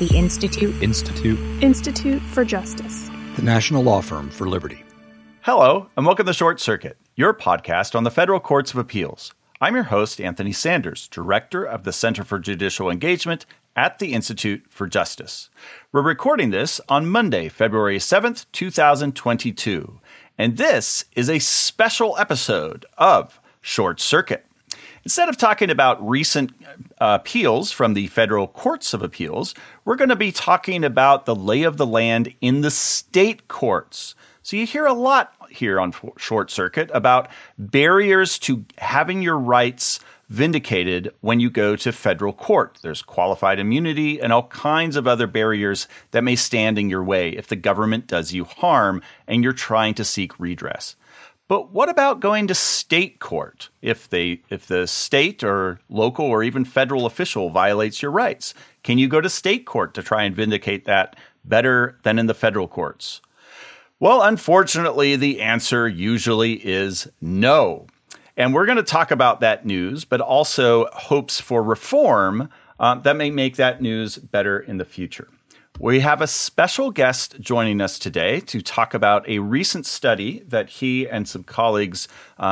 The Institute for Justice. The National Law Firm for Liberty. Hello, and welcome to Short Circuit, your podcast on the Federal Courts of Appeals. I'm your host, Anthony Sanders, Director of the Center for Judicial Engagement at the Institute for Justice. We're recording this on Monday, February 7th, 2022, and this is a special episode of Short Circuit. Instead of talking about recent appeals from the Federal Courts of Appeals, we're going to be talking about the lay of the land in the state courts. So you hear a lot here on Short Circuit about barriers to having your rights vindicated when you go to federal court. There's qualified immunity and all kinds of other barriers that may stand in your way if the government does you harm and you're trying to seek redress. But what about going to state court if the state or local or even federal official violates your rights? Can you go to state court to try and vindicate that better than in the federal courts? Well, unfortunately, the answer usually is no. And we're going to talk about that news, but also hopes for reform that may make that news better in the future. We have a special guest joining us today to talk about a recent study that he and some colleagues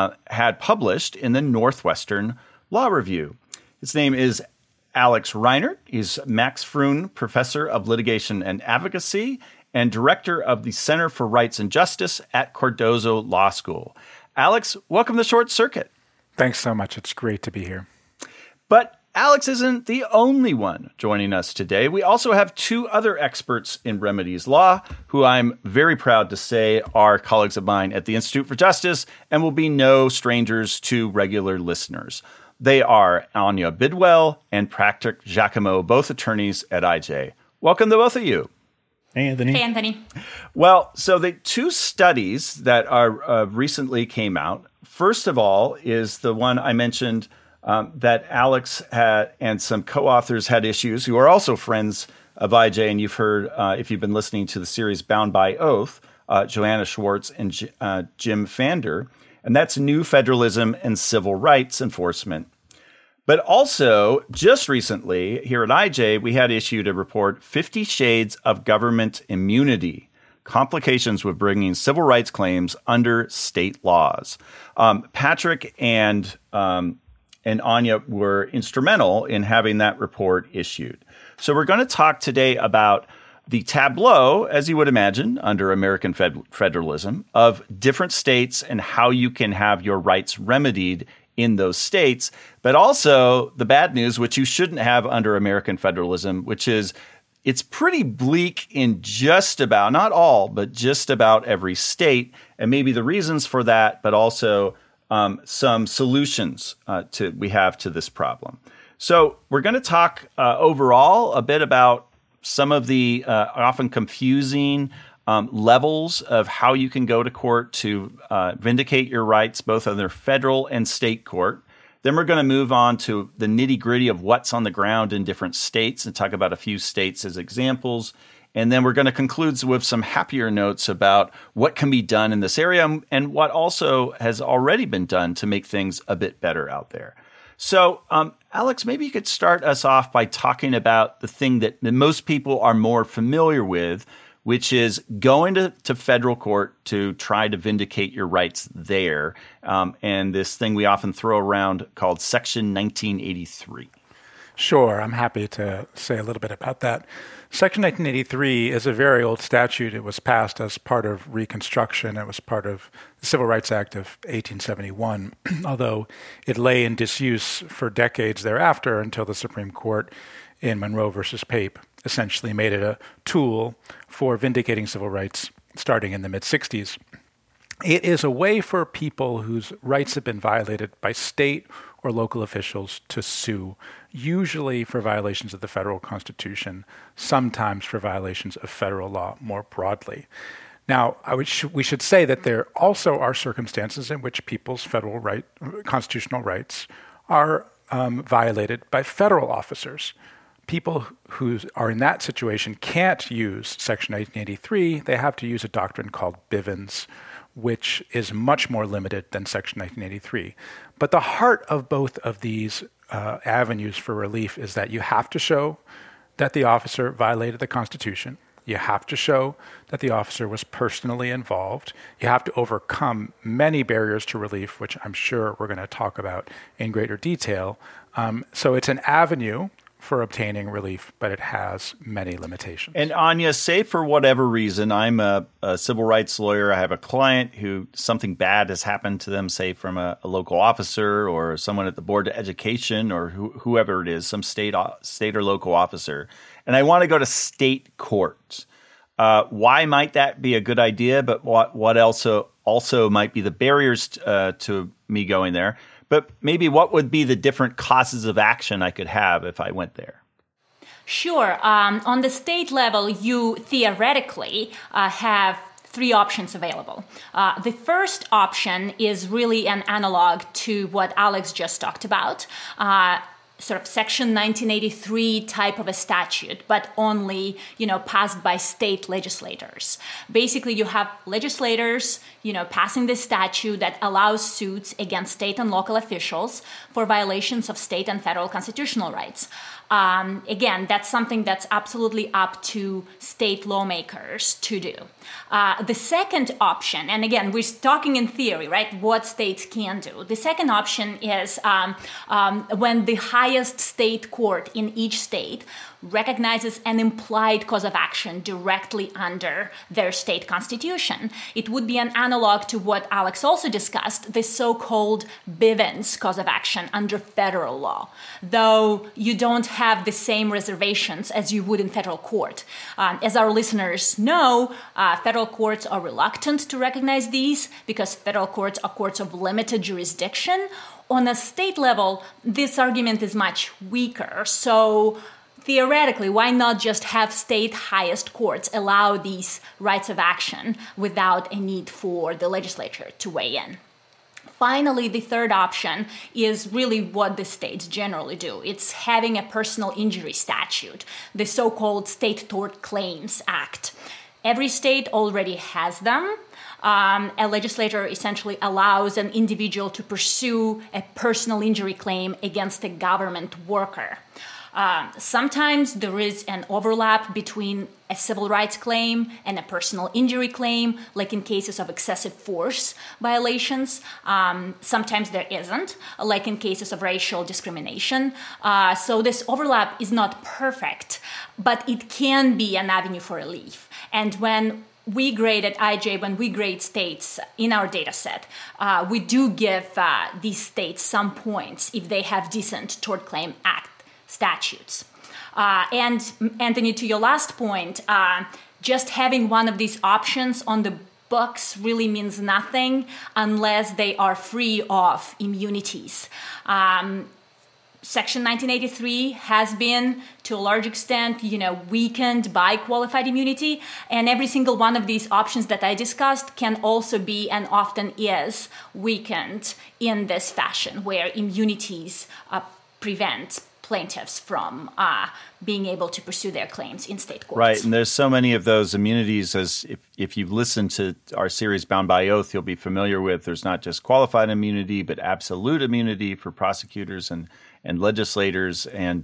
had published in the Northwestern Law Review. His name is Alex Reinert. He's Max Froon Professor of Litigation and Advocacy and Director of the Center for Rights and Justice at Cardozo Law School. Alex, welcome to Short Circuit. Thanks so much. It's great to be here. But Alex isn't the only one joining us today. We also have two other experts in remedies law who I'm very proud to say are colleagues of mine at the Institute for Justice and will be no strangers to regular listeners. They are Anya Bidwell and Patrick Giacomo, both attorneys at IJ. Welcome to both of you. Hey, Anthony. Hey, Anthony. Well, so the two studies that are recently came out, first of all, is the one I mentioned that Alex had and some co-authors had issues who are also friends of IJ. And you've heard, if you've been listening to the series Bound by Oath, Joanna Schwartz and Jim Fander. And that's New Federalism and Civil Rights Enforcement. But also, just recently, here at IJ, we had issued a report, 50 Shades of Government Immunity, Complications with Bringing Civil Rights Claims Under State Laws. Patrick and Anya were instrumental in having that report issued. So we're going to talk today about the tableau, as you would imagine, under American federalism, of different states and how you can have your rights remedied in those states, but also the bad news, which you shouldn't have under American federalism, which is it's pretty bleak in just about, not all, but just about every state, and maybe the reasons for that, but also some solutions we have to this problem. So we're going to talk overall a bit about some of the often confusing levels of how you can go to court to vindicate your rights, both under federal and state court. Then we're going to move on to the nitty-gritty of what's on the ground in different states and talk about a few states as examples. And then we're going to conclude with some happier notes about what can be done in this area and what also has already been done to make things a bit better out there. So, Alex, maybe you could start us off by talking about the thing that most people are more familiar with, which is going to federal court to try to vindicate your rights there, and this thing we often throw around called Section 1983. Sure, I'm happy to say a little bit about that. Section 1983 is a very old statute. It was passed as part of Reconstruction. It was part of the Civil Rights Act of 1871, although it lay in disuse for decades thereafter until the Supreme Court in Monroe versus Pape essentially made it a tool for vindicating civil rights starting in the mid-60s. It is a way for people whose rights have been violated by state or local officials to sue, usually for violations of the federal Constitution, sometimes for violations of federal law more broadly. Now, we should say that there also are circumstances in which people's constitutional rights are violated by federal officers. People who are in that situation can't use Section 1983. They have to use a doctrine called Bivens, which is much more limited than Section 1983. But the heart of both of these avenues for relief is that you have to show that the officer violated the Constitution. You have to show that the officer was personally involved. You have to overcome many barriers to relief, which I'm sure we're going to talk about in greater detail. So it's an avenue for obtaining relief, but it has many limitations. And Anya, say for whatever reason, I'm a civil rights lawyer. I have a client who something bad has happened to them, say from a local officer or someone at the Board of Education or whoever it is, some state or local officer, and I want to go to state court. Why might that be a good idea? But what also might be the barriers to me going there? But maybe what would be the different causes of action I could have if I went there? Sure. On the state level, you theoretically have three options available. The first option is really an analog to what Alex just talked about. Sort of Section 1983 type of a statute, but only, passed by state legislators. Basically, you have legislators, passing this statute that allows suits against state and local officials for violations of state and federal constitutional rights. Again, that's something that's absolutely up to state lawmakers to do. The second option, and again, we're talking in theory, right? What states can do. The second option is when the highest state court in each state recognizes an implied cause of action directly under their state constitution. It would be an analog to what Alex also discussed, the so-called Bivens cause of action under federal law, though you don't have the same reservations as you would in federal court. As our listeners know, federal courts are reluctant to recognize these because federal courts are courts of limited jurisdiction. On a state level, this argument is much weaker. So theoretically, why not just have state highest courts allow these rights of action without a need for the legislature to weigh in? Finally, the third option is really what the states generally do. It's having a personal injury statute, the so-called State Tort Claims Act. Every state already has them. A legislator essentially allows an individual to pursue a personal injury claim against a government worker. Sometimes there is an overlap between a civil rights claim and a personal injury claim, like in cases of excessive force violations. Sometimes there isn't, like in cases of racial discrimination. So this overlap is not perfect, but it can be an avenue for relief. And when we grade at IJ, when we grade states in our data set, we do give these states some points if they have decent Tort Claim Act statutes. And Anthony, to your last point, just having one of these options on the books really means nothing unless they are free of immunities. Section 1983 has been, to a large extent, weakened by qualified immunity, and every single one of these options that I discussed can also be, and often is, weakened in this fashion, where immunities prevent plaintiffs from being able to pursue their claims in state courts. Right, and there's so many of those immunities, as if you've listened to our series Bound by Oath, you'll be familiar with. There's not just qualified immunity, but absolute immunity for prosecutors and legislators, and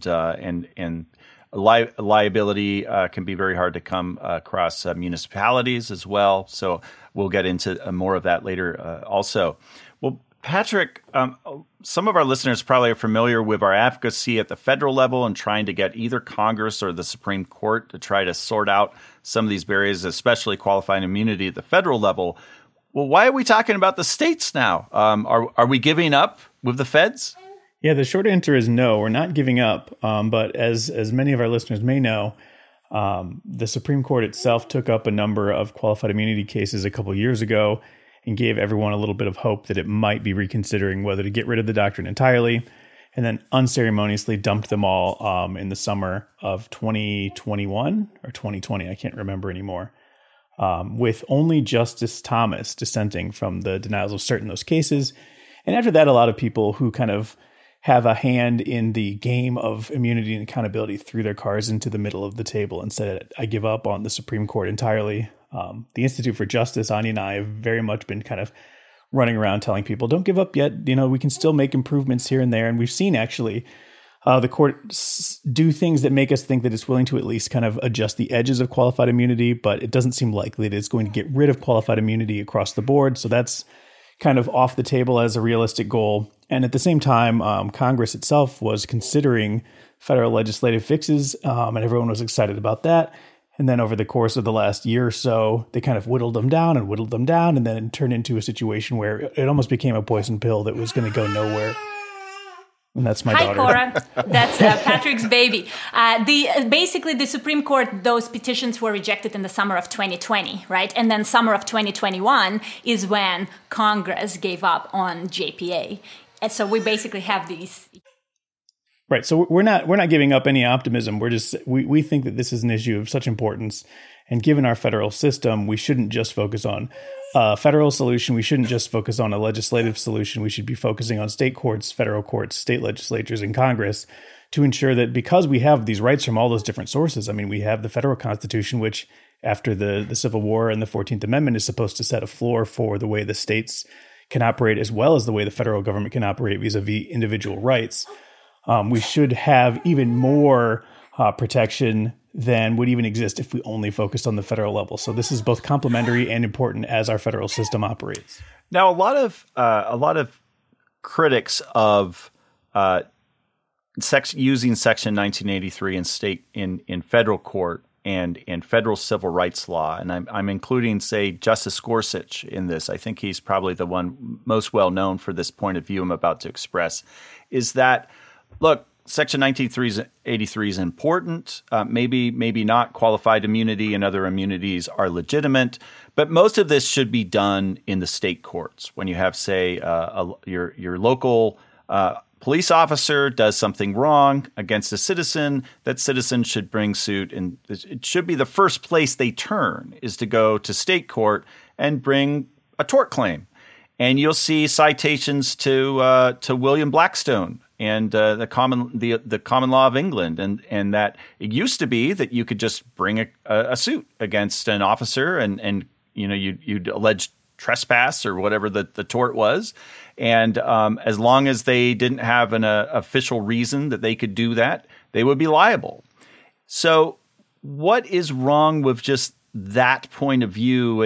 liability can be very hard to come across municipalities as well. So we'll get into more of that later also. Well, Patrick, some of our listeners probably are familiar with our advocacy at the federal level and trying to get either Congress or the Supreme Court to try to sort out some of these barriers, especially qualified immunity at the federal level. Well, why are we talking about the states now? Are we giving up with the feds? Yeah, the short answer is no, we're not giving up. But as many of our listeners may know, the Supreme Court itself took up a number of qualified immunity cases a couple of years ago and gave everyone a little bit of hope that it might be reconsidering whether to get rid of the doctrine entirely, and then unceremoniously dumped them all in the summer of 2021 or 2020, I can't remember anymore, with only Justice Thomas dissenting from the denials of cert in those cases. And after that, a lot of people who kind of have a hand in the game of immunity and accountability threw their cards into the middle of the table and said, I give up on the Supreme Court entirely. The Institute for Justice, Anya and I, have very much been kind of running around telling people, don't give up yet. We can still make improvements here and there. And we've seen actually The court do things that make us think that it's willing to at least kind of adjust the edges of qualified immunity, but it doesn't seem likely that it's going to get rid of qualified immunity across the board. So that's kind of off the table as a realistic goal. And at the same time, Congress itself was considering federal legislative fixes, and everyone was excited about that. And then over the course of the last year or so, they kind of whittled them down, and then it turned into a situation where it almost became a poison pill that was going to go nowhere. And that's my daughter. Hi, Cora. That's Patrick's baby. Basically, the Supreme Court, those petitions were rejected in the summer of 2020, right? And then summer of 2021 is when Congress gave up on JPA. And so we basically have these. Right. So we're not giving up any optimism. We think that this is an issue of such importance. And given our federal system, we shouldn't just focus on a federal solution. We shouldn't just focus on a legislative solution. We should be focusing on state courts, federal courts, state legislatures, and Congress to ensure that because we have these rights from all those different sources. I mean, we have the federal Constitution, which after the Civil War and the 14th Amendment is supposed to set a floor for the way the states can operate as well as the way the federal government can operate vis-a-vis individual rights. We should have even more protection than would even exist if we only focused on the federal level. So this is both complementary and important as our federal system operates. Now, a lot of critics of using Section 1983 in federal court and in federal civil rights law, and I'm including, say, Justice Gorsuch in this. I think he's probably the one most well known for this point of view I'm about to express. Is that, look, Section 1983 is important. Maybe not. Qualified immunity and other immunities are legitimate, but most of this should be done in the state courts. When you have, say, your local police officer does something wrong against a citizen, that citizen should bring suit, and it should be the first place they turn is to go to state court and bring a tort claim. And you'll see citations to William Blackstone and the common law of England, and that it used to be that you could just bring a suit against an officer, and you'd allege trespass or whatever the tort was, and as long as they didn't have an official reason that they could do that, they would be liable. So, what is wrong with just that point of view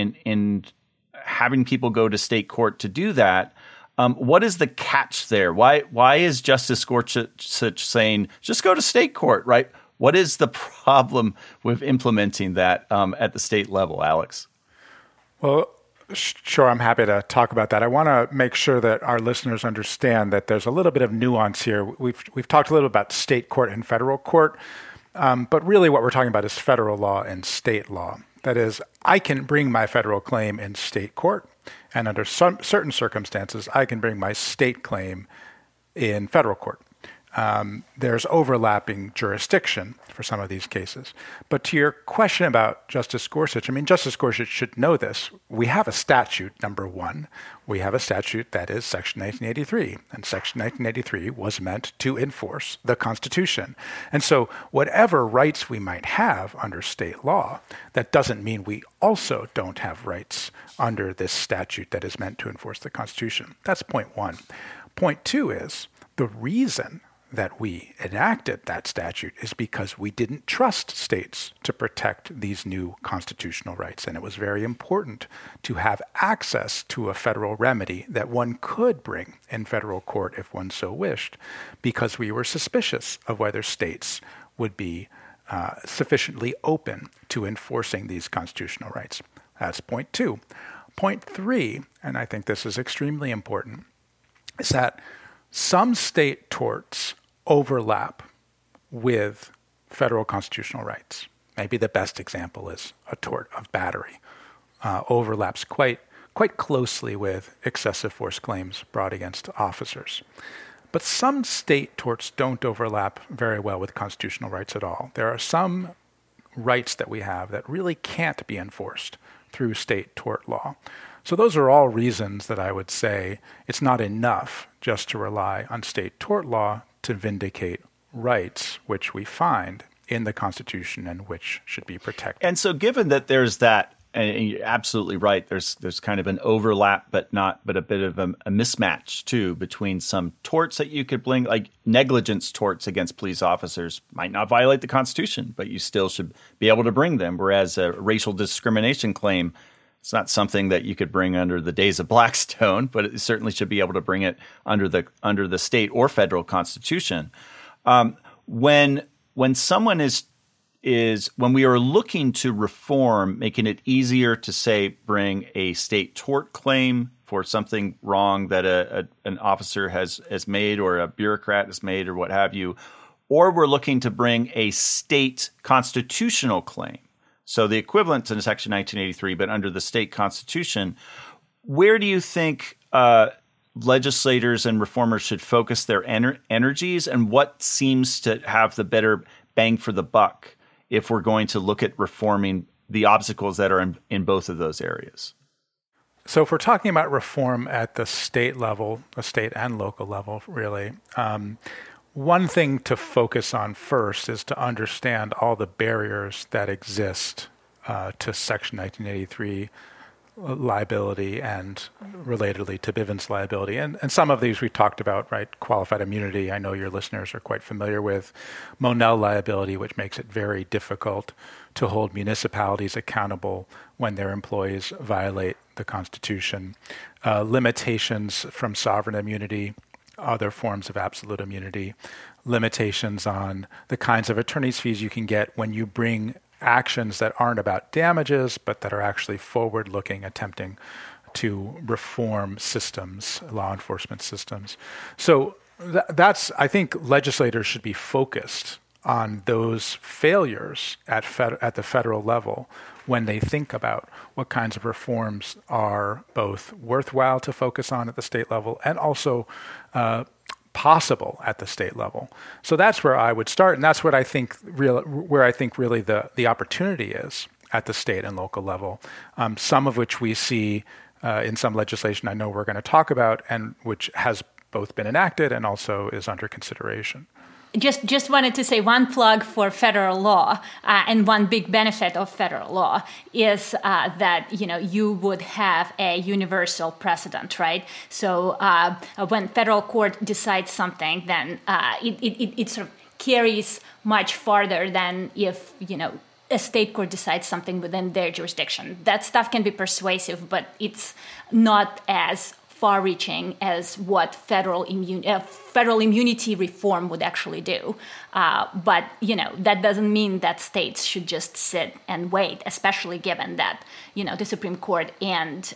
and having people go to state court to do that? What is the catch there? Why is Justice Gorsuch saying just go to state court, right? What is the problem with implementing that at the state level, Alex? Well, sure, I'm happy to talk about that. I want to make sure that our listeners understand that there's a little bit of nuance here. We've talked a little about state court and federal court, but really what we're talking about is federal law and state law. That is, I can bring my federal claim in state court, and under certain circumstances, I can bring my state claim in federal court. There's overlapping jurisdiction for some of these cases. But to your question about Justice Gorsuch, I mean, Justice Gorsuch should know this. We have a statute, number one. We have a statute that is Section 1983. And Section 1983 was meant to enforce the Constitution. And so whatever rights we might have under state law, that doesn't mean we also don't have rights under this statute that is meant to enforce the Constitution. That's point one. Point two is the reason that we enacted that statute is because we didn't trust states to protect these new constitutional rights. And it was very important to have access to a federal remedy that one could bring in federal court if one so wished, because we were suspicious of whether states would be sufficiently open to enforcing these constitutional rights. That's point two. Point three, and I think this is extremely important, is that some state torts overlap with federal constitutional rights. Maybe the best example is a tort of battery. Overlaps quite closely with excessive force claims brought against officers. But some state torts don't overlap very well with constitutional rights at all. There are some rights that we have that really can't be enforced through state tort law. So those are all reasons that I would say it's not enough just to rely on state tort law to vindicate rights which we find in the Constitution and which should be protected. And so given that there's that and you're absolutely right. There's kind of an overlap, but a bit of a mismatch too between some torts that you could bring, like negligence torts against police officers might not violate the Constitution, but you still should be able to bring them. Whereas a racial discrimination claim, it's not something that you could bring under the days of Blackstone, but it certainly should be able to bring it under the state or federal Constitution. When someone when we are looking to reform, making it easier to say bring a state tort claim for something wrong that an officer has made or a bureaucrat has made or what have you, or we're looking to bring a state constitutional claim, so the equivalent to Section 1983, but under the state constitution, where do you think legislators and reformers should focus their energies, and what seems to have the better bang for the buck if we're going to look at reforming the obstacles that are in both of those areas? So if we're talking about reform at the state level, the state and local level, really, one thing to focus on first is to understand all the barriers that exist to Section 1983 liability and relatedly to Bivens liability. And some of these we talked about, right? Qualified immunity, I know your listeners are quite familiar with. Monell liability, which makes it very difficult to hold municipalities accountable when their employees violate the Constitution. Limitations from sovereign immunity, other forms of absolute immunity. Limitations on the kinds of attorney's fees you can get when you bring actions that aren't about damages, but that are actually forward-looking, attempting to reform systems, law enforcement systems. So that's, I think legislators should be focused on those failures at the federal level when they think about what kinds of reforms are both worthwhile to focus on at the state level and also possible at the state level. So that's where I would start, and that's what I think really the opportunity is at the state and local level. Some of which we see in some legislation I know we're going to talk about, and which has both been enacted and also is under consideration. Just wanted to say one plug for federal law, and one big benefit of federal law is that you would have a universal precedent, right? So when federal court decides something, then it sort of carries much farther than if a state court decides something within their jurisdiction. That stuff can be persuasive, but it's not as far-reaching as what federal immunity reform would actually do. But that doesn't mean that states should just sit and wait, especially given that the Supreme Court and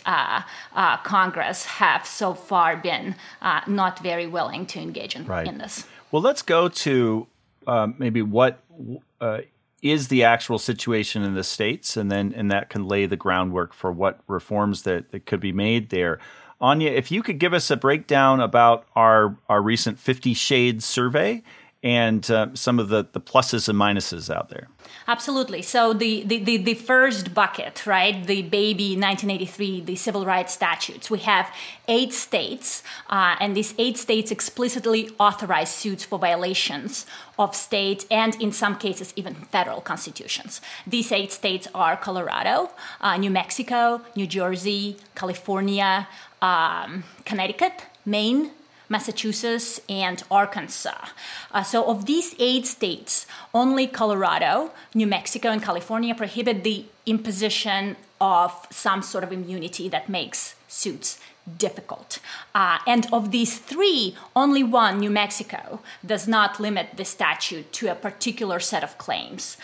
Congress have so far been not very willing to engage in this. Well, let's go to maybe what is the actual situation in the states, and that can lay the groundwork for what reforms that could be made there. Anya, if you could give us a breakdown about our recent 50 Shades survey and some of the pluses and minuses out there. Absolutely. So the first bucket, right, the baby 1983, the civil rights statutes, we have 8 states, and these 8 states explicitly authorize suits for violations of state and, in some cases, even federal constitutions. These 8 states are Colorado, New Mexico, New Jersey, California, Connecticut, Maine, Massachusetts, and Arkansas. So of these 8 states, only Colorado, New Mexico, and California prohibit the imposition of some sort of immunity that makes suits difficult. And of these 3, only one, New Mexico, does not limit the statute to a particular set of claims.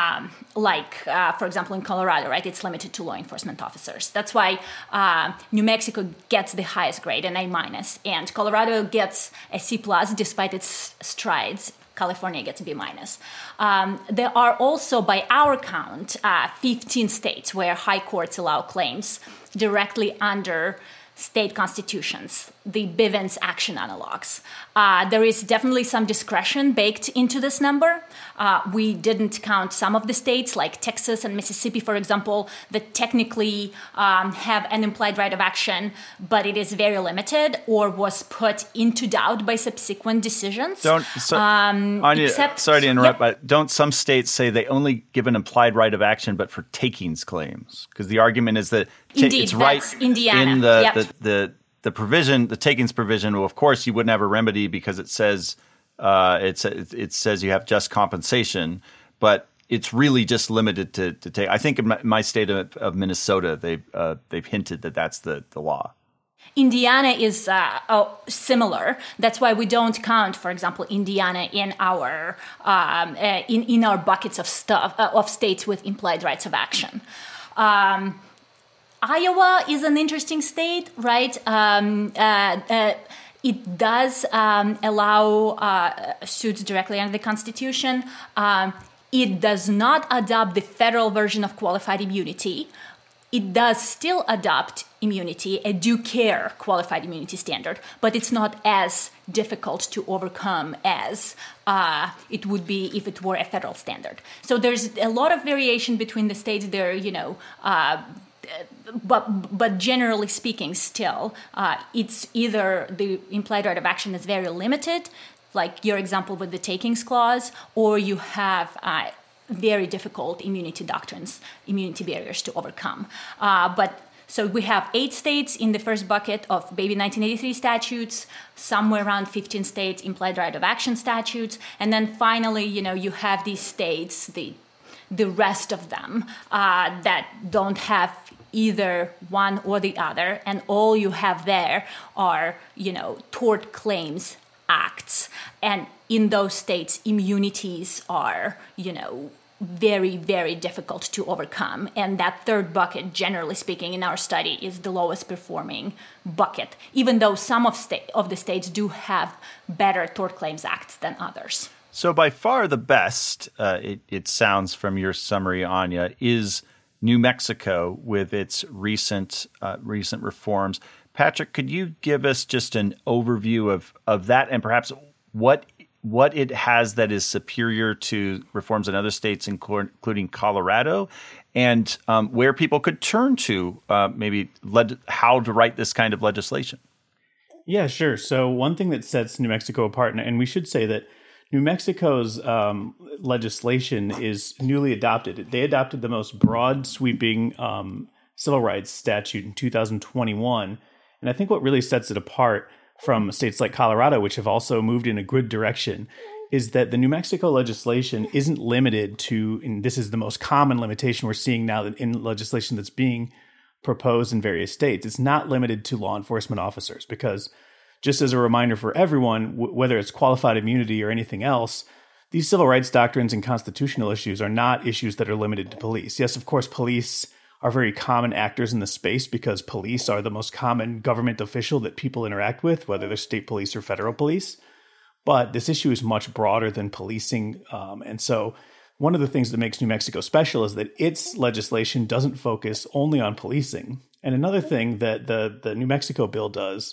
For example, in Colorado, right, it's limited to law enforcement officers. That's why New Mexico gets the highest grade, an A-, and Colorado gets a C+ despite its strides. California gets a B-. There are also, by our count, 15 states where high courts allow claims directly under state constitutions. the Bivens action analogs. There is definitely some discretion baked into this number. We didn't count some of the states, like Texas and Mississippi, for example, that technically have an implied right of action, but it is very limited or was put into doubt by subsequent decisions. Anya, sorry to interrupt, but don't some states say they only give an implied right of action, but for takings claims? Because the argument is that it's right Indiana. in the provision, the takings provision. Well, of course, you wouldn't have a remedy because it says it says you have just compensation, but it's really just limited to take. I think in my state of Minnesota, they've hinted that that's the law. Indiana is similar. That's why we don't count, for example, Indiana in our in our buckets of states with implied rights of action. Iowa is an interesting state, right? It does allow suits directly under the Constitution. It does not adopt the federal version of qualified immunity. It does still adopt immunity, a due care qualified immunity standard, but it's not as difficult to overcome as it would be if it were a federal standard. So there's a lot of variation between the states there, but generally speaking, still, it's either the implied right of action is very limited, like your example with the takings clause, or you have very difficult immunity doctrines, immunity barriers to overcome. So we have 8 states in the first bucket of baby 1983 statutes, somewhere around 15 states implied right of action statutes, and then finally, you have these states, the rest of them that don't have either one or the other, and all you have there are, tort claims acts, and in those states, immunities are, very, very difficult to overcome. And that third bucket, generally speaking, in our study, is the lowest performing bucket, even though some of the states do have better tort claims acts than others. So by far the best, it sounds from your summary, Anya, is New Mexico with its recent reforms. Patrick, could you give us just an overview of that and perhaps what it has that is superior to reforms in other states, including Colorado, and where people could turn to maybe how to write this kind of legislation? Yeah, sure. So one thing that sets New Mexico apart, and we should say that New Mexico's legislation is newly adopted. They adopted the most broad sweeping civil rights statute in 2021. And I think what really sets it apart from states like Colorado, which have also moved in a good direction, is that the New Mexico legislation isn't limited to, and this is the most common limitation we're seeing now in legislation that's being proposed in various states, it's not limited to law enforcement officers, because just as a reminder for everyone, whether it's qualified immunity or anything else, these civil rights doctrines and constitutional issues are not issues that are limited to police. Yes, of course, police are very common actors in the space because police are the most common government official that people interact with, whether they're state police or federal police. But this issue is much broader than policing. And so one of the things that makes New Mexico special is that its legislation doesn't focus only on policing. And another thing that the New Mexico bill does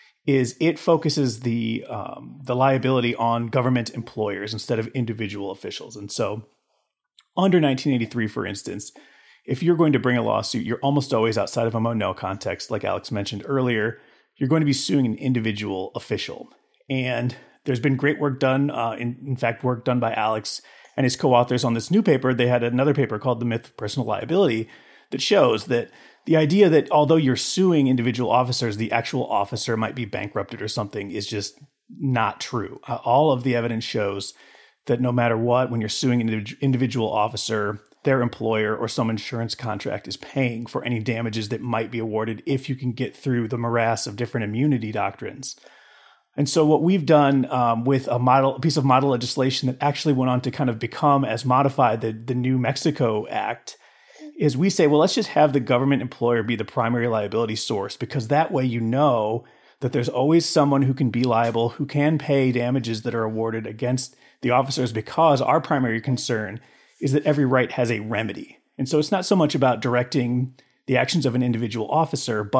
is it focuses the liability on government employers instead of individual officials. And so under 1983, for instance, if you're going to bring a lawsuit, you're almost always outside of a Monell context, like Alex mentioned earlier, you're going to be suing an individual official. And there's been great work done, in fact, work done by Alex and his co-authors on this new paper. They had another paper called The Myth of Personal Liability that shows that the idea that although you're suing individual officers, the actual officer might be bankrupted or something is just not true. All of the evidence shows that no matter what, when you're suing an individual officer, their employer or some insurance contract is paying for any damages that might be awarded if you can get through the morass of different immunity doctrines. And so what we've done with a piece of model legislation that actually went on to kind of become, as modified, the New Mexico Act, is we say, well, let's just have the government employer be the primary liability source, because that way you know that there's always someone who can be liable, who can pay damages that are awarded against the officers, because our primary concern is that every right has a remedy. And so it's not so much about directing the actions of an individual officer, but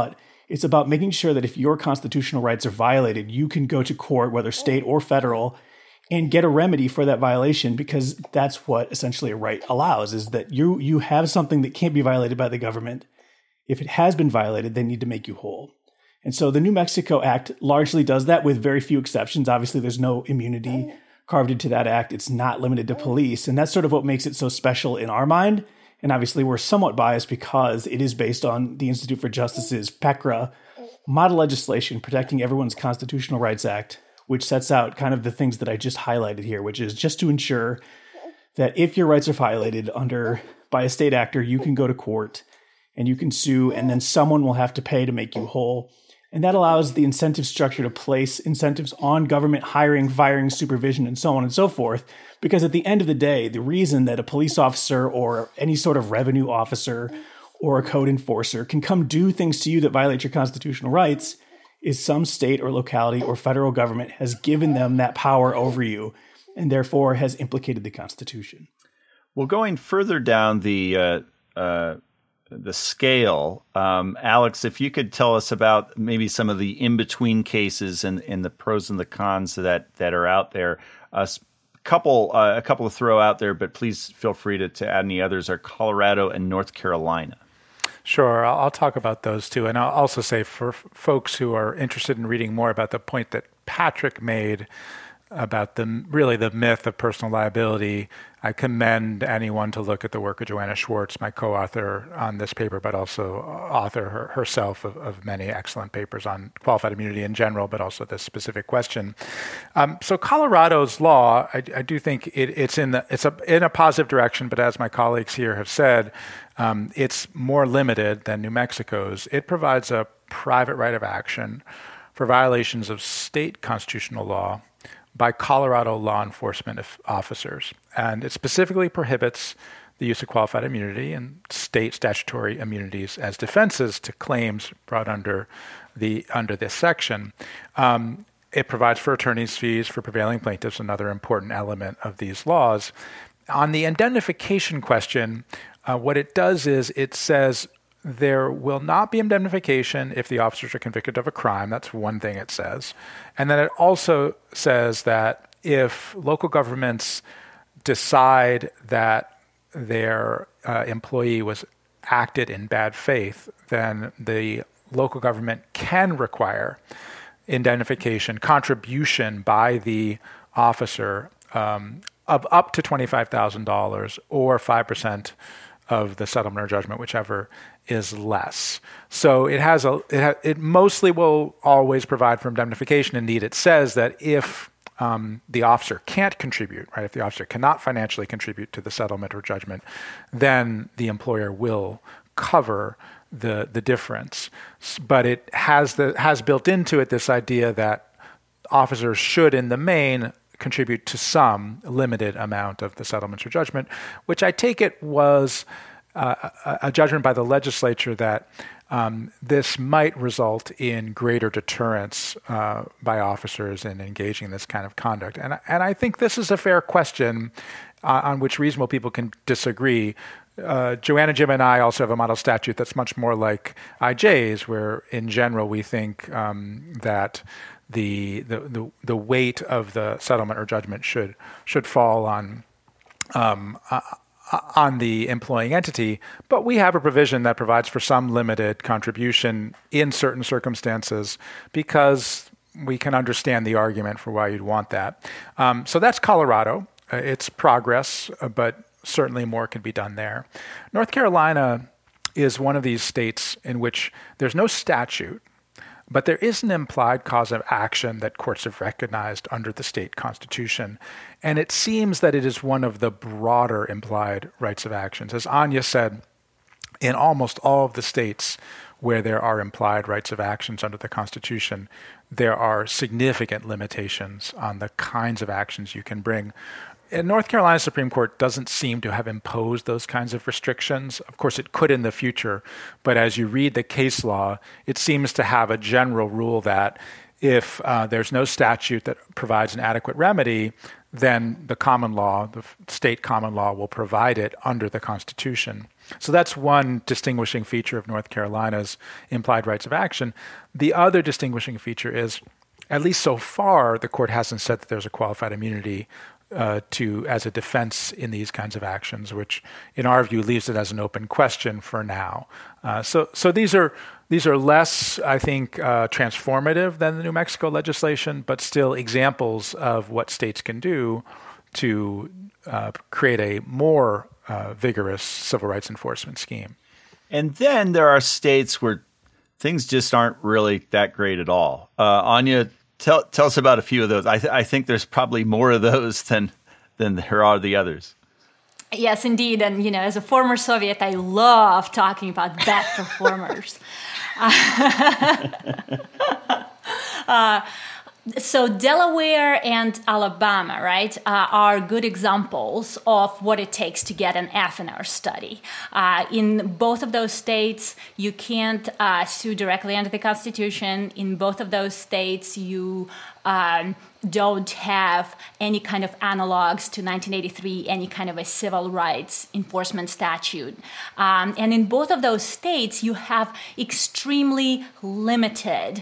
It's about making sure that if your constitutional rights are violated, you can go to court, whether state or federal, and get a remedy for that violation, because that's what essentially a right allows, is that you have something that can't be violated by the government. If it has been violated, they need to make you whole. And so the New Mexico Act largely does that, with very few exceptions. Obviously, there's no immunity carved into that act. It's not limited to police. And that's sort of what makes it so special in our mind. And obviously, we're somewhat biased because it is based on the Institute for Justice's PECRA model legislation, Protecting Everyone's Constitutional Rights Act, which sets out kind of the things that I just highlighted here, which is just to ensure that if your rights are violated by a state actor, you can go to court and you can sue, and then someone will have to pay to make you whole. And that allows the incentive structure to place incentives on government hiring, firing, supervision, and so on and so forth. Because at the end of the day, the reason that a police officer or any sort of revenue officer or a code enforcer can come do things to you that violate your constitutional rights is some state or locality or federal government has given them that power over you, and therefore has implicated the Constitution. Well, going further down the scale, Alex, if you could tell us about maybe some of the in-between cases and the pros and the cons that are out there. A couple to throw out there, but please feel free to add any others, are Colorado and North Carolina. Sure, I'll talk about those too. And I'll also say, for folks who are interested in reading more about the point that Patrick made about the myth of personal liability, I commend anyone to look at the work of Joanna Schwartz, my co-author on this paper, but also author herself of many excellent papers on qualified immunity in general, but also this specific question. So Colorado's law, I do think it's in a positive direction, but as my colleagues here have said, it's more limited than New Mexico's. It provides a private right of action for violations of state constitutional law by Colorado law enforcement officers. And it specifically prohibits the use of qualified immunity and state statutory immunities as defenses to claims brought under this section. It provides for attorney's fees for prevailing plaintiffs, another important element of these laws. On the indemnification question, what it does is it says there will not be indemnification if the officers are convicted of a crime. That's one thing it says. And then it also says that if local governments decide that their employee was acted in bad faith, then the local government can require indemnification, contribution by the officer of up to $25,000 or 5% of the settlement or judgment, whichever is less. So it mostly will always provide for indemnification. Indeed, it says that if the officer can't contribute, right, if the officer cannot financially contribute to the settlement or judgment, then the employer will cover the difference. But it has built into it this idea that officers should, in the main, contribute to some limited amount of the settlements or judgment, which I take it was a judgment by the legislature that this might result in greater deterrence by officers in engaging in this kind of conduct. And I think this is a fair question on which reasonable people can disagree. Joanna, Jim, and I also have a model statute that's much more like IJ's, where in general we think that the weight of the settlement or judgment should fall on the employing entity, but we have a provision that provides for some limited contribution in certain circumstances because we can understand the argument for why you'd want that. So that's Colorado. It's progress, but certainly more can be done there. North Carolina is one of these states in which there's no statute, but there is an implied cause of action that courts have recognized under the state constitution. And it seems that it is one of the broader implied rights of actions. As Anya said, in almost all of the states where there are implied rights of actions under the Constitution, there are significant limitations on the kinds of actions you can bring. And North Carolina Supreme Court doesn't seem to have imposed those kinds of restrictions. Of course, it could in the future, but as you read the case law, it seems to have a general rule that If there's no statute that provides an adequate remedy, then the common law, the state common law, will provide it under the Constitution. So that's one distinguishing feature of North Carolina's implied rights of action. The other distinguishing feature is, at least so far, the court hasn't said that there's a qualified immunity as a defense in these kinds of actions, which, in our view, leaves it as an open question for now. So these are less, I think, transformative than the New Mexico legislation, but still examples of what states can do to create a more vigorous civil rights enforcement scheme. And then there are states where things just aren't really that great at all. Anya, tell us about a few of those. I think there's probably more of those than there are the others. Yes, indeed. And, as a former Soviet, I love talking about bad performers. So Delaware and Alabama, right, are good examples of what it takes to get an F in our study. In both of those states, you can't sue directly under the Constitution. In both of those states, you don't have any kind of analogs to 1983, any kind of a civil rights enforcement statute. And in both of those states, you have extremely limited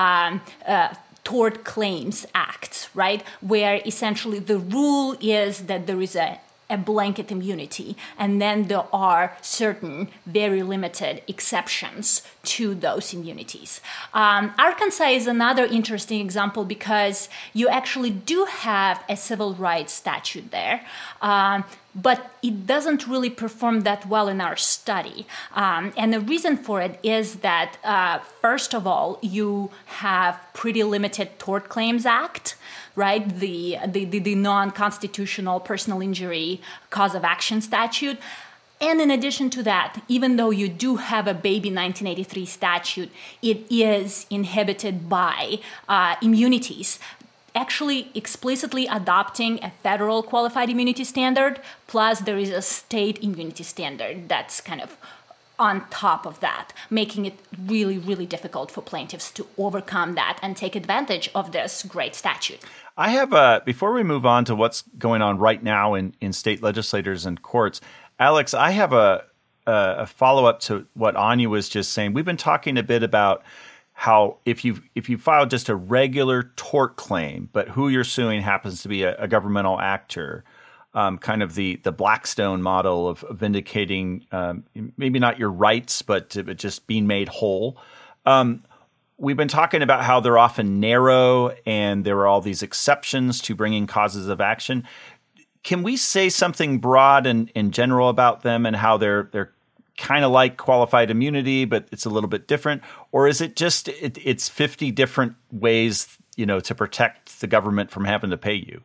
Tort Claims Acts, right, where essentially the rule is that there is a blanket immunity, and then there are certain very limited exceptions to those immunities. Arkansas is another interesting example because you actually do have a civil rights statute there, but it doesn't really perform that well in our study. And the reason for it is that, first of all, you have pretty limited Tort Claims Act, right? The non-constitutional personal injury cause of action statute. And in addition to that, even though you do have a baby 1983 statute, it is inhibited by immunities, actually explicitly adopting a federal qualified immunity standard, plus there is a state immunity standard that's kind of on top of that, making it really, really difficult for plaintiffs to overcome that and take advantage of this great statute. I have before we move on to what's going on right now in state legislators and courts, Alex, I have a follow-up to what Anya was just saying. We've been talking a bit about how if you file just a regular tort claim, but who you're suing happens to be a governmental actor, kind of the Blackstone model of vindicating maybe not your rights, but just being made whole. We've been talking about how they're often narrow and there are all these exceptions to bringing causes of action. Can we say something broad and general about them and how they're kind of like qualified immunity, but it's a little bit different? Or is it just it's 50 different ways, to protect the government from having to pay you?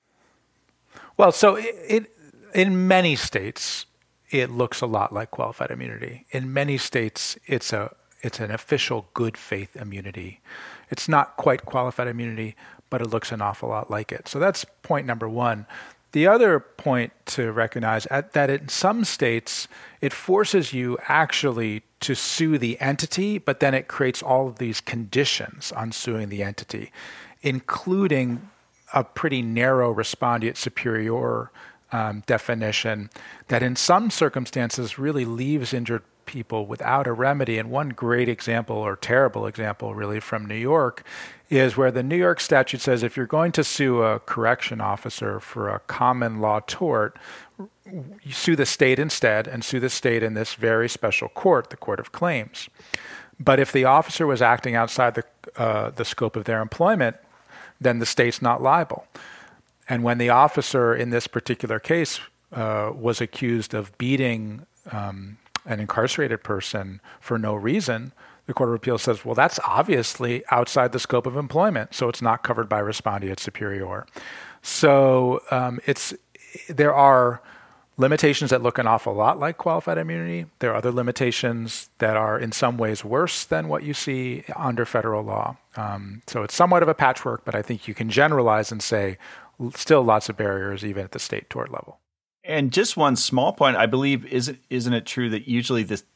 Well, so in many states, it looks a lot like qualified immunity. In many states, it's an official good faith immunity. It's not quite qualified immunity, but it looks an awful lot like it. So that's point number one. The other point to recognize that in some states, it forces you actually to sue the entity, but then it creates all of these conditions on suing the entity, including a pretty narrow respondeat superior definition that in some circumstances really leaves injured people without a remedy. And one great example, or terrible example really, from New York is where the New York statute says if you're going to sue a correction officer for a common law tort, you sue the state instead, and sue the state in this very special court, the Court of Claims. But if the officer was acting outside the scope of their employment, then the state's not liable. And when the officer in this particular case was accused of beating an incarcerated person for no reason, the Court of Appeals says, well, that's obviously outside the scope of employment, so it's not covered by respondeat superior. So there are limitations that look an awful lot like qualified immunity. There are other limitations that are in some ways worse than what you see under federal law. So it's somewhat of a patchwork, but I think you can generalize and say still lots of barriers even at the state tort level. And just one small point, I believe, isn't it true that usually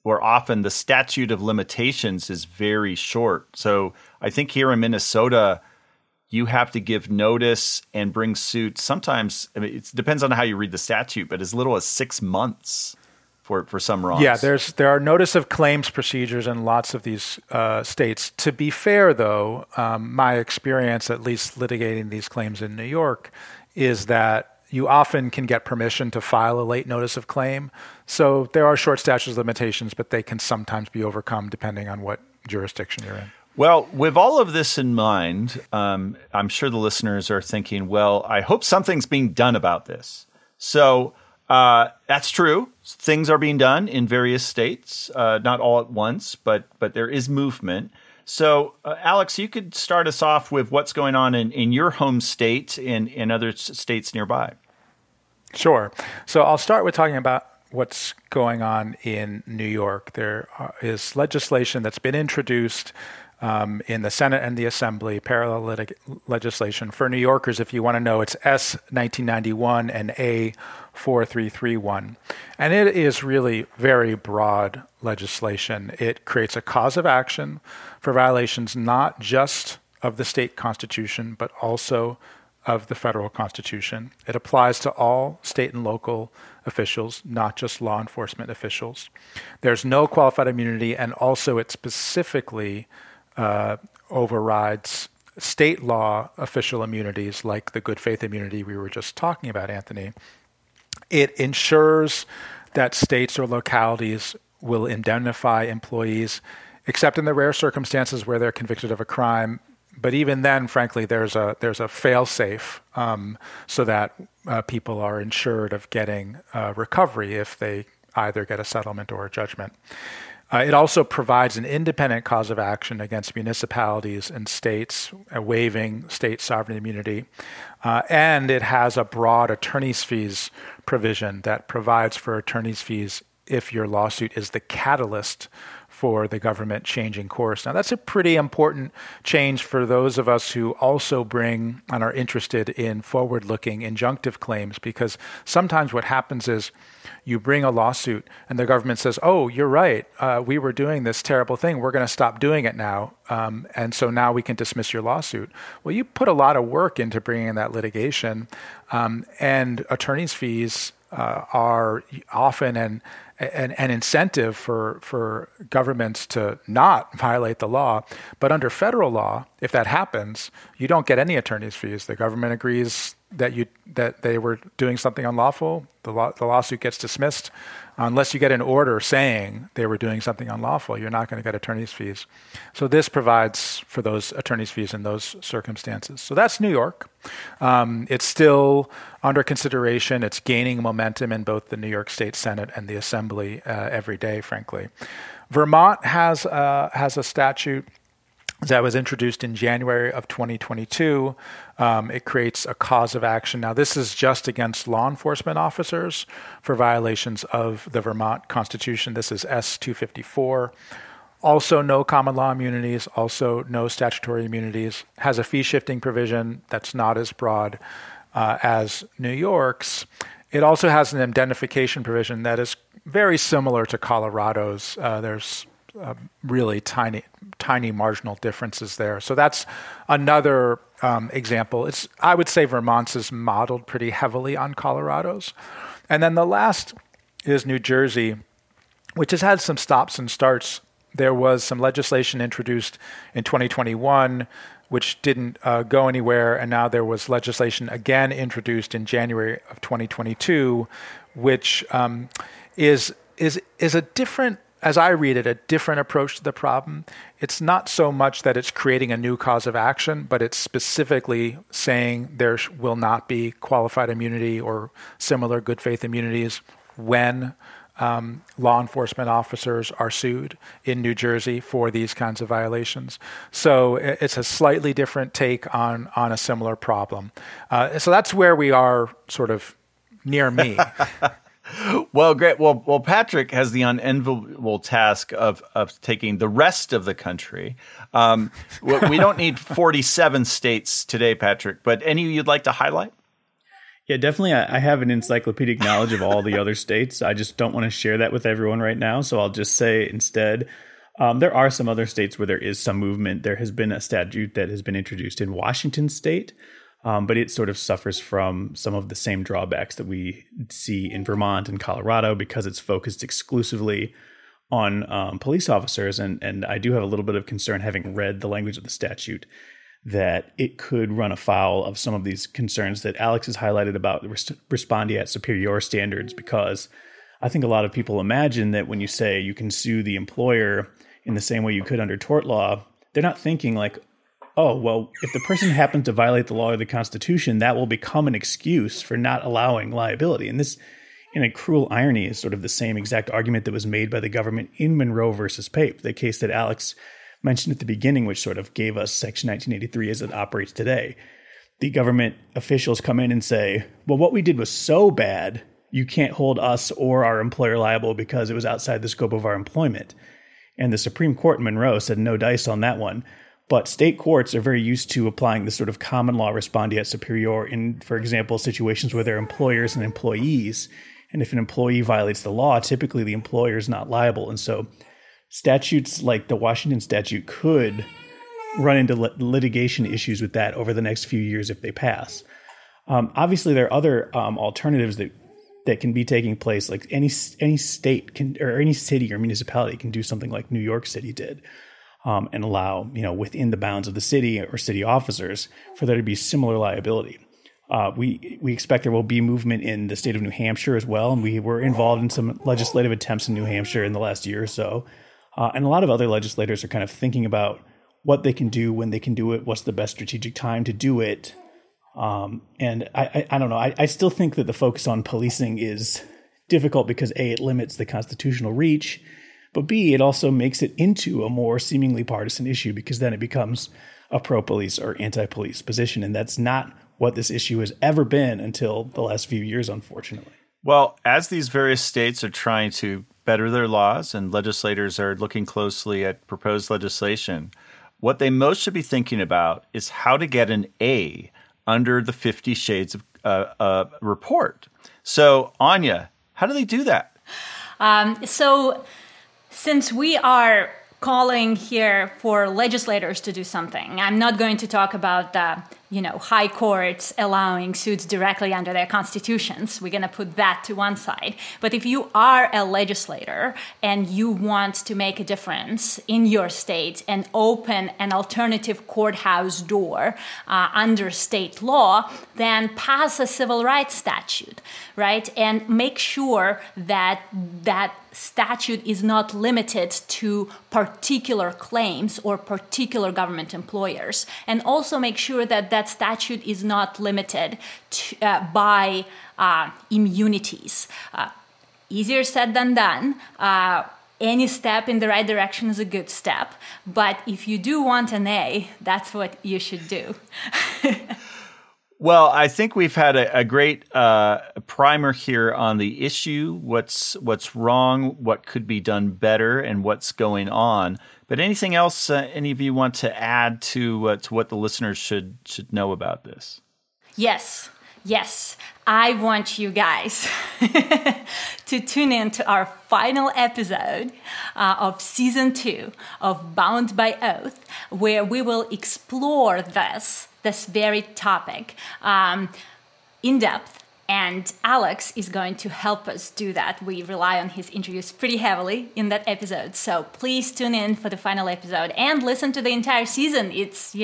or often the statute of limitations is very short. So I think here in Minnesota, you have to give notice and bring suit. Sometimes, I mean, it depends on how you read the statute, but as little as 6 months for some wrongs. Yeah, there are notice of claims procedures in lots of these states. To be fair, though, my experience, at least litigating these claims in New York, is that you often can get permission to file a late notice of claim. So there are short statute of limitations, but they can sometimes be overcome depending on what jurisdiction you're in. Well, with all of this in mind, I'm sure the listeners are thinking, well, I hope something's being done about this. So that's true. Things are being done in various states, not all at once, but there is movement. So, Alex, you could start us off with what's going on in your home state and in other states nearby. Sure. So I'll start with talking about what's going on in New York. There is legislation that's been introduced in the Senate and the Assembly, parallel legislation. For New Yorkers, if you want to know, it's S 1991 and A 4331. And it is really very broad legislation. It creates a cause of action for violations not just of the state constitution, but also of the federal constitution. It applies to all state and local officials, not just law enforcement officials. There's no qualified immunity, and also it specifically overrides state law official immunities like the good faith immunity we were just talking about, Anthony. It ensures that states or localities will indemnify employees, except in the rare circumstances where they're convicted of a crime. But even then, frankly, there's a fail-safe so that people are insured of getting recovery if they either get a settlement or a judgment. It also provides an independent cause of action against municipalities and states, waiving state sovereign immunity. And it has a broad attorney's fees provision that provides for attorney's fees if your lawsuit is the catalyst for the government changing course. Now, that's a pretty important change for those of us who also bring and are interested in forward-looking injunctive claims, because sometimes what happens is you bring a lawsuit and the government says, oh, you're right, we were doing this terrible thing, we're going to stop doing it now, and so now we can dismiss your lawsuit. Well, you put a lot of work into bringing that litigation, and attorney's fees are often an incentive for governments to not violate the law. But under federal law, if that happens, you don't get any attorney's fees. The government agrees that they were doing something unlawful. The lawsuit gets dismissed. Unless you get an order saying they were doing something unlawful, you're not going to get attorney's fees. So this provides for those attorney's fees in those circumstances. So that's New York. It's still under consideration. It's gaining momentum in both the New York State Senate and the Assembly every day, frankly. Vermont has a statute that was introduced in January of 2022. It creates a cause of action. Now, this is just against law enforcement officers for violations of the Vermont Constitution. This is S-254. Also, no common law immunities, also no statutory immunities. Has a fee-shifting provision that's not as broad as New York's. It also has an indemnification provision that is very similar to Colorado's. There's really tiny marginal differences there. So that's another example. I would say Vermont's is modeled pretty heavily on Colorado's. And then the last is New Jersey, which has had some stops and starts. There was some legislation introduced in 2021 which didn't go anywhere, and now there was legislation again introduced in January of 2022, which is a different, as I read it, a different approach to the problem. It's not so much that it's creating a new cause of action, but it's specifically saying there will not be qualified immunity or similar good faith immunities when law enforcement officers are sued in New Jersey for these kinds of violations. So it's a slightly different take on a similar problem. So that's where we are sort of near me. Well, great. Well, Patrick has the unenviable task of taking the rest of the country. We don't need 47 states today, Patrick, but any you'd like to highlight? Yeah, definitely. I have an encyclopedic knowledge of all the other states. I just don't want to share that with everyone right now. So I'll just say instead, there are some other states where there is some movement. There has been a statute that has been introduced in Washington state, but it sort of suffers from some of the same drawbacks that we see in Vermont and Colorado because it's focused exclusively on police officers. And I do have a little bit of concern, having read the language of the statute, that it could run afoul of some of these concerns that Alex has highlighted about the respondeat superior standards, because I think a lot of people imagine that when you say you can sue the employer in the same way you could under tort law, they're not thinking like, oh, well, if the person happens to violate the law or the Constitution, that will become an excuse for not allowing liability. And this, in a cruel irony, is sort of the same exact argument that was made by the government in Monroe versus Pape, the case that Alex mentioned at the beginning, which sort of gave us Section 1983 as it operates today. The government officials come in and say, well, what we did was so bad, you can't hold us or our employer liable because it was outside the scope of our employment. And the Supreme Court in Monroe said no dice on that one. But state courts are very used to applying this sort of common law respondeat superior in, for example, situations where they're employers and employees. And if an employee violates the law, typically the employer is not liable. And so statutes like the Washington statute could run into litigation issues with that over the next few years if they pass. Obviously, there are other alternatives that can be taking place. Like any state can, or any city or municipality can do something like New York City did, and allow, within the bounds of the city or city officers for there to be similar liability. We expect there will be movement in the state of New Hampshire as well, and we were involved in some legislative attempts in New Hampshire in the last year or so. And a lot of other legislators are kind of thinking about what they can do, when they can do it, what's the best strategic time to do it. And I don't know. I still think that the focus on policing is difficult because A, it limits the constitutional reach, but B, it also makes it into a more seemingly partisan issue because then it becomes a pro-police or anti-police position. And that's not what this issue has ever been until the last few years, unfortunately. Well, as these various states are trying to better their laws and legislators are looking closely at proposed legislation, what they most should be thinking about is how to get an A under the 50 Shades of report. So, Anya, how do they do that? So since we are calling here for legislators to do something, I'm not going to talk about the high courts allowing suits directly under their constitutions. We're going to put that to one side. But if you are a legislator and you want to make a difference in your state and open an alternative courthouse door under state law, then pass a civil rights statute, right? And make sure that that statute is not limited to particular claims or particular government employers. And also make sure that that statute is not limited to, by immunities. Easier said than done. Any step in the right direction is a good step. But if you do want an A, that's what you should do. Well, I think we've had a great primer here on the issue, what's wrong, what could be done better, and what's going on. But anything else any of you want to add to what the listeners should know about this? Yes. I want you guys to tune in to our final episode of Season 2 of Bound by Oath, where we will explore this very topic in depth. And Alex is going to help us do that. We rely on his interviews pretty heavily in that episode. So please tune in for the final episode and listen to the entire season.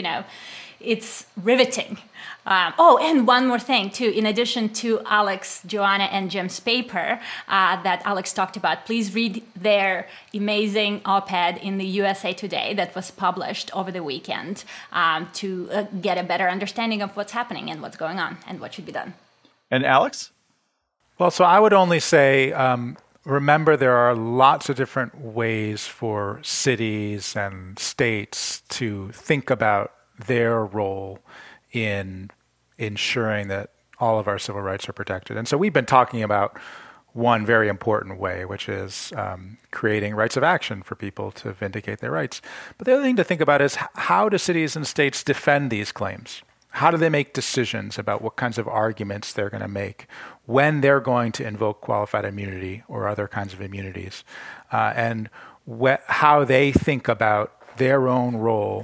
It's riveting. And one more thing, too. In addition to Alex, Joanna, and Jim's paper that Alex talked about, please read their amazing op-ed in the USA Today that was published over the weekend to get a better understanding of what's happening and what's going on and what should be done. And Alex? Well, so I would only say, remember there are lots of different ways for cities and states to think about their role in ensuring that all of our civil rights are protected. And so we've been talking about one very important way, which is creating rights of action for people to vindicate their rights. But the other thing to think about is how do cities and states defend these claims? how do they make decisions about what kinds of arguments they're going to make when they're going to invoke qualified immunity or other kinds of immunities, and how they think about their own role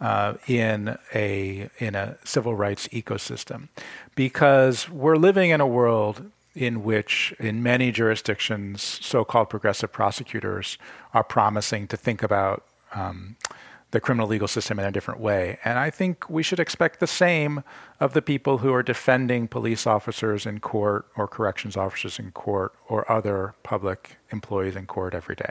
in a civil rights ecosystem. Because we're living in a world in which, in many jurisdictions, so-called progressive prosecutors are promising to think about the criminal legal system in a different way. And I think we should expect the same of the people who are defending police officers in court or corrections officers in court or other public employees in court every day.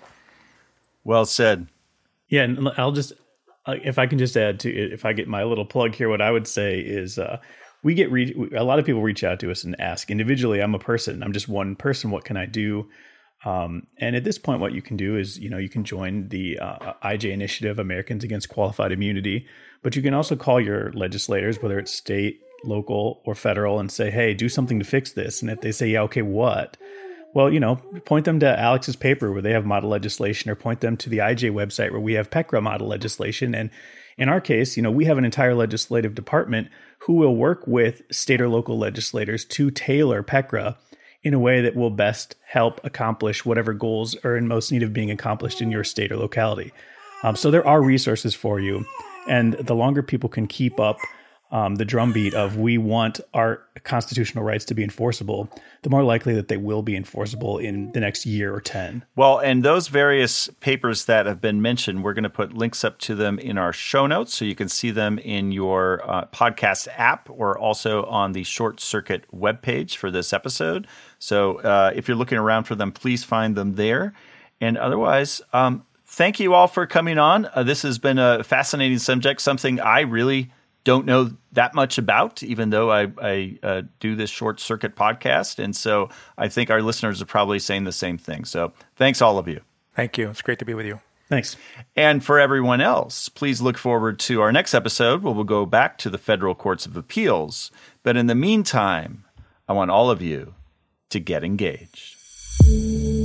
Well said. Yeah, and I'll just, if I can just add to it, if I get my little plug here, what I would say is we get a lot of people reach out to us and ask individually. I'm a person. I'm just one person. What can I do? And at this point, what you can do is, you can join the IJ Initiative, Americans Against Qualified Immunity, but you can also call your legislators, whether it's state, local, or federal, and say, hey, do something to fix this. And if they say, yeah, okay, what? Well, point them to Alex's paper where they have model legislation, or point them to the IJ website where we have PECRA model legislation. And in our case, we have an entire legislative department who will work with state or local legislators to tailor PECRA in a way that will best help accomplish whatever goals are in most need of being accomplished in your state or locality. So there are resources for you. And the longer people can keep up the drumbeat of we want our constitutional rights to be enforceable, the more likely that they will be enforceable in the next year or 10. Well, and those various papers that have been mentioned, we're going to put links up to them in our show notes so you can see them in your podcast app or also on the Short Circuit webpage for this episode. So if you're looking around for them, please find them there. And otherwise, thank you all for coming on. This has been a fascinating subject, something I really don't know that much about, even though I do this Short Circuit podcast. And so I think our listeners are probably saying the same thing. So thanks, all of you. Thank you. It's great to be with you. Thanks. And for everyone else, please look forward to our next episode where we'll go back to the federal courts of appeals. But in the meantime, I want all of you to get engaged.